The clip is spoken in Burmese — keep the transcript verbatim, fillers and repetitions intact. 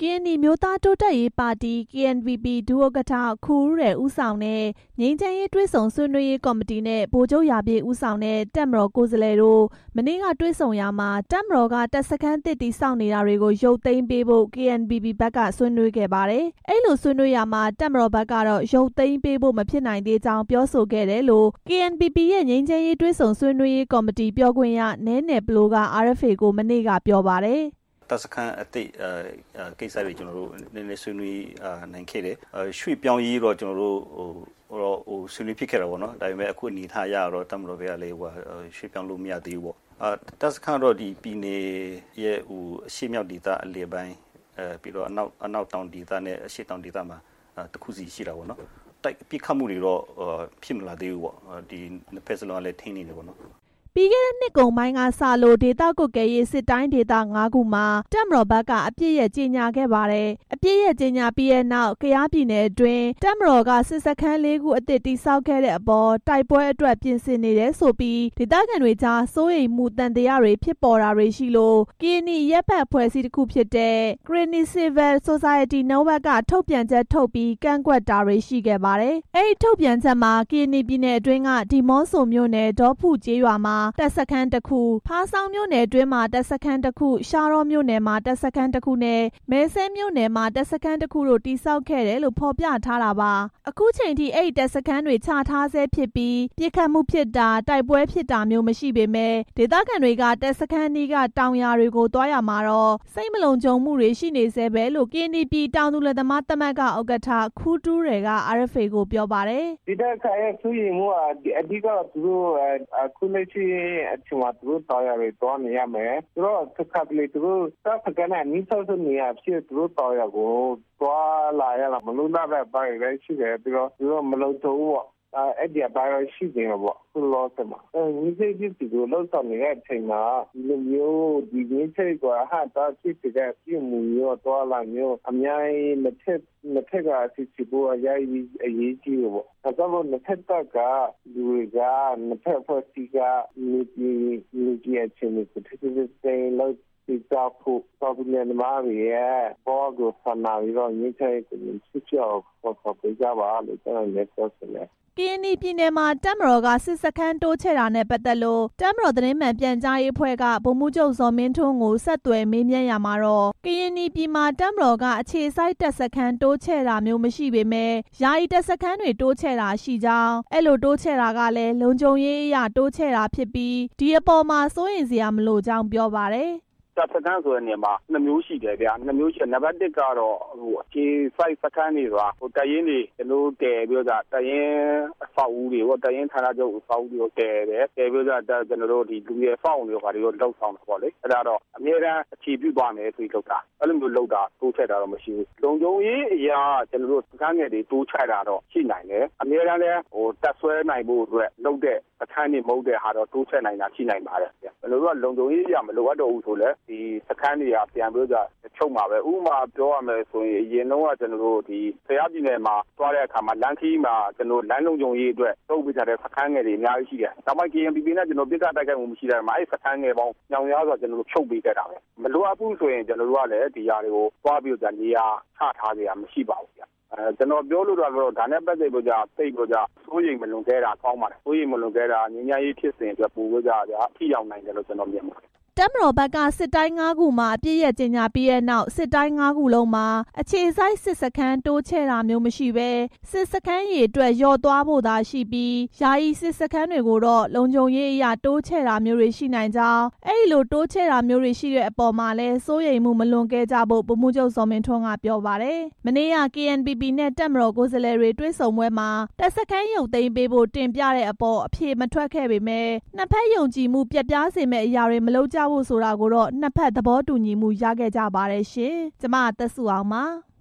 ကရင်နီမျိုးသားတိုးတက်ရေးပါတီ ကေ အန် ပီ ပီ ဒုဥက္ကဋ္ဌ ခူဦးရယ်ဦးဆောင်တဲ့ငြိမ်းချမ်းရေးတွေ့ဆုံဆွေးနွေးရေးကော်မတီနဲ့ဗိုလ်ချုပ်ရာပြည့်ဦးဆောင်တဲ့တပ်မတော်ကိုယ်စားလှယ်တို့မနေ့ကတွေ့ဆုံရာမှာတပ်မတော်ကတပ်စခန်းသစ်တည်ဆောက်နေတာတွေကိုရုပ်သိမ်းပေးဖို့ ကေ အန် ပီ ပီ ဘက်ကဆွေးနွေးခဲ့ပါတယ်။အဲ့လိုဆွေးနွေးရာမှာတပ်မတော်ဘက်ကတော့ရုပ်သိမ်းပေးဖို့မဖြစ်နိုင်သေးကြောင်းပြောဆိုခဲ့တယ်လို့ ကေ အန် ပီ ပီ ရဲ့ငြိမ်းချမ်းရေးတွေ့ဆုံဆွေးနွေးရေးကော်မတီပြောခွင့်ရနဲနယ်ပလိုက အာ အက်ဖ် အေ ကိုမနေ့ကပြောပါတယ်။တပ်စခန်းအသစ်ကိစ္စတွေကျွန်တော်တို့နည်းနည်းဆွေးနွေးနိုင်ခဲ့တယ်ရွှေ့ပြောင်းရေးတော့ကျွန်တော်တို့ဟိုဟိုဆွေးနွေးဖြစ်ခဲ့တာပေါ့နော်ဒါပေမဲ့အခုအနေထားရတော့တပ်မတော်ဘက်ကလည်းဟိုရွှေ့ပြောင်းလို့မရသေးဘူးပေါ့တပ်စခန်းတော့ဒီပြည်နယ်ရဲ့ဟိုအရှေ့မြောက်ဒေသအလယ်ပိုင်းအဲပြီးတော့အနောက်အနောက်တောင်ဒေသနဲ့အရှေ့တောင်ဒေသမှာတစ်ခုစီရှိတာပေါ့နော်တိုက်ပြစ်ခတ်မှုတွေတော့ဖြစ်မလာသေးဘူးပေါ့ဒီနှစ်ဖက်စလုံးလည်းထိန်းနေတယ်ပေါ့နော်ပြီးခဲ့တဲ့နှစ်ကုန်ပိုင်းကစလို့ဒေသကွပ်ကဲရေးစစ်တိုင်းဒေသငါးခုမှာတပ်မတော်ဘက်ကအပြစ်ရဲ့ကြေညာခဲ့ပါတယ်။အပြစ်ရဲ့ကြေညာပြီးတဲ့နောက်ကယားပြည်နယ်အတွင်းတပ်မတော်ကစစ်စခန်းလေးခုအသစ်တိစောက်ခဲ့တဲ့အပေါ်တိုက်ပွဲအတွက်ပြင်ဆင်နေတယ်ဆိုပြီးဒေသခံတွေကြားစိုးရိမ်မှုတန်တရားတွေဖြစ်ပေါ်တာတွေရှိလို့ကရင်နီရပ်ဖက်အဖွဲ့အစည်းတစ်ခုဖြစ်တဲ့ Karenni Civil Society Network ကထုတ်ပြန်ချက်ထုတ်ပြီးကန့်ကွက်တာတွေရှိခဲ့ပါတယ်။အဲဒီထုတ်ပြန်ချက်မှာကရင်နီပြည်နယ်အတွင်းကဒီမော့ဆိုမြို့နယ်ဒေါဖုကျေးရွာမှာတပ်စခန်းတစ်ခုဖားဆောင်းမြို့နယ်အတွင်းမှာတပ်စခန်းတစ်ခုရှားရောမြို့နယ်မှာတပ်စခန်းတစ်ခုနဲ့မဲဆဲမြို့နယ်မှာတပ်စခန်းတစ်ခုတို့တိစောက်ခဲ့တယ်လို့ဖော်ပြထားတာပါအခုချိန်ထိအဲ့ဒီတပ်စခန်းတွေချထားဆဲဖြစ်ပြီးပြစ်ခတ်မှုဖြစ်တာတိုက်ပွဲဖြစ်တာမျိုးမရှိပေမဲ့ဒေသခံတွေကတပ်စခန်းကြီးကတောင်ယာတွေကိုတွားရမှာတော့စိတ်မလုံခြုံမှုတွေရှိနေဆဲပဲလို့ ကေ အန် ပီ တောင်သူလယ်သမားသမဂ္ဂဥက္ကဋ္ဌခူတူးရယ်က အာ အက်ဖ် အေ ကိုပြောပါတယ်ဒီတပ်ခါရဲ့သူရင်မှုအဓိကသူတို့အခုလက်ရှိအချိန်မှာသူတို့တော်ရတွေတွားနေရမယ်သူတို့တစ်ခါတလေသူတို့တပ်စခန်းနဲ့နီးစပ်နေရဖြစ်သူတို့တော်ရကိုတွားလာရတာမလို့လာတဲ့ပိုင်းလည်းရှိတယ်ပြီးတော့သူတို့မလုံခြုံဘူးပေါ့အဲ့ဒီအပိုင်းရှိနေတော့ပေါ့သူလောစမှာအဲဒီစိတ်ကြီးသူလောက်ဆောင်နေတဲ့အချိန်မှာဒီလိုမျိုးဒီနည်းစိတ်ကဟာတာဖြစ်တဲ့ပြုမှုရောတော်လာမျိုးအများကြီးမထက်မထက်ကစစ်စစ်ပေါ်အရေးအရေးကြီးပေါ့ဒါကြောင့်မထက်ကလူကမထက်ဖို့စီကမြေကြီးမြေကြီးအချင်းကိုတစ်စစ်စစ်လောက်ဒီကြောက်ဖို့တော်ပြီလည်းမားရဲ့ဘောကိုဆန္ဒပြီးတော့ညှိချိုက်ကိုစစ်ကြောက်ပေါ်ပေါ်ပြကြပါလို့ကျွန်တော်လည်းပြောချင်တယ်ကရင်နီပြည်နယ်မှာတပ်မတော်ကစစ်စခန်းတိုးချဲ့တာနဲ့ပတ်သက်လို့တပ်မတော်သတင်းမှန်ပြန်ကြားရေးအဖွဲ့ကဗိုလ်မှူးချုပ်ဇော်မင်းထွန်းကိုဆက်သွယ်မေးမြန်းရမှာတော့ကရင်နီပြည်မှာတပ်မတော်ကအခြေစိုက်တပ်စခန်းတိုးချဲ့တာမျိုးမရှိပေမဲ့ယာယီတပ်စခန်းတွေတိုးချဲ့တာရှိကြောင်းအဲ့လိုတိုးချဲ့တာကလည်းလုံခြုံရေးအရာတိုးချဲ့တာဖြစ်ပြီးဒီအပေါ်မှာစိုးရိမ်စရာမလိုကြောင်းပြောပါတယ်တပ်စခန်းဆိုတဲ့နေရာမှာနှစ်မျိုးရှိတယ်ဗျာနှစ်မျိုးရှိနံပါတ်တစ်ကတော့ဟိုအခြေစိုက်စခန်းတွေဆိုတာဟိုတရင်တွေကျွန်တော်တည်ပြီးတော့တရင်အဆောက်အဦတွေဟိုတရင်ဌာနချုပ်အဆောက်အဦတွေကိုတည်တယ်တည်ပြီးတော့ကျွန်တော်တို့ဒီလူရဲ့ဖောက်တွေဟာတွေလောက်ဆောင်တာပေါ့လေအဲ့ဒါတော့အများအားအခြေပြုသွားမယ်ဆိုပြီးလောက်တာအဲ့လိုမျိုးလောက်တာတိုးချဲ့တာတော့မရှိဘူးလုံခြုံရေးအရာကျွန်တော်တို့စခန်းငယ်တွေတိုးချဲ့တာတော့ရှိနိုင်တယ်အများအားလည်းဟိုတက်ဆွဲနိုင်ဖို့အတွက်လောက်တဲ့အခန်းတွေမဟုတ်တဲ့ဟာတော့တိုးချဲ့နိုင်တာရှိနိုင်ပါတယ်ဗျာဘယ်လိုတော့လုံခြုံရေးအရာမလိုအပ်တော့ဘူးဆိုလဲဒီစခန်းတွေကပြန်ပြီးတော့ချုပ်မှာပဲဥပမာပြောရမယ်ဆိုရင်အရင်တော့ကကျွန်တော်တို့ဒီဆရာပြည်နယ်မှာတွားတဲ့အခါမှာလမ်းခီးမှာကျွန်တော်လမ်းလုံခြုံရေးအတွက်တုံ့ပြန်တဲ့စခန်းငယ်တွေအများကြီးရှိတယ်။ဒါမှ ကေ အန် ပီ ပီ နဲ့ကျွန်တော်ပြစ်ကတိုက်ခိုက်မှုမရှိတဲ့မှာအဲ့စခန်းငယ်ပေါင်းညောင်ရဆိုကျွန်တော်တို့ဖြုတ်ပေးခဲ့တာပဲ။မလိုအပ်ဘူးဆိုရင်ကျွန်တော်တို့ကလည်းဒီຢာတွေကိုတွားပြီးတော့နေရာချထားကြရမရှိပါဘူးဗျ။အဲကျွန်တော်ပြောလို့တော့ဒါနဲ့ပတ်သက်လို့ကြာသိလို့ကြာစိုးရိမ်မလွန်ခဲ့တာကောင်းပါတယ်စိုးရိမ်မလွန်ခဲ့တာငြိမ်းချမ်းရေးဖြစ်စဉ်အတွက်ပို့လို့ကြာကြာအထီရောက်နိုင်တယ်လို့ကျွန်တော်မြင်ပါတယ်တပ်မတော်ဘက်ကစစ်တိုင်းငါးခုမှာအပြည့်ရဲ့ကြေညာပြီးတဲ့နောက်စစ်တိုင်းငါးခုလုံးမှာအခြေစိုက်စစ်စခန်းတိုးချဲ့တာမျိုးမရှိဘဲစစ်စခန်းရည်အတွက်လျော့သွားဖို့သာရှိပြီးယာယီစစ်စခန်းတွေကိုတော့လုံခြုံရေးအရာတိုးချဲ့တာမျိုးတွေရှိနိုင်ကြောင်းအဲ့လိုတိုးချဲ့တာမျိုးတွေရှိတဲ့အပေါ်မှာလဲစိုးရိမ်မှုမလွန်ခဲ့ကြဖို့ဗိုလ်မှူးချုပ်ဇော်မင်းထွန်းကပြောပါတယ်မနေ့က ကေ အန် ပီ ပီ နဲ့တပ်မတော်ကိုယ်စားလှယ်တွေတွေ့ဆုံပွဲမှာတပ်စခန်းရုပ်သိမ်းပေးဖို့တင်ပြတဲ့အပေါ်အဖြေမထွက်ခဲ့ပေမဲ့နှစ်ဖက်ယုံကြည်မှုပြတ်ပြားစေမဲ့အရာတွေမလုပ်ကြဖို့ဆိုတာကိုတော့နှစ်ဖက်သဘောတူညီမှုရခဲ့ကြပါတယ်ရှင်။ကျမသက်စုအောင်ပါ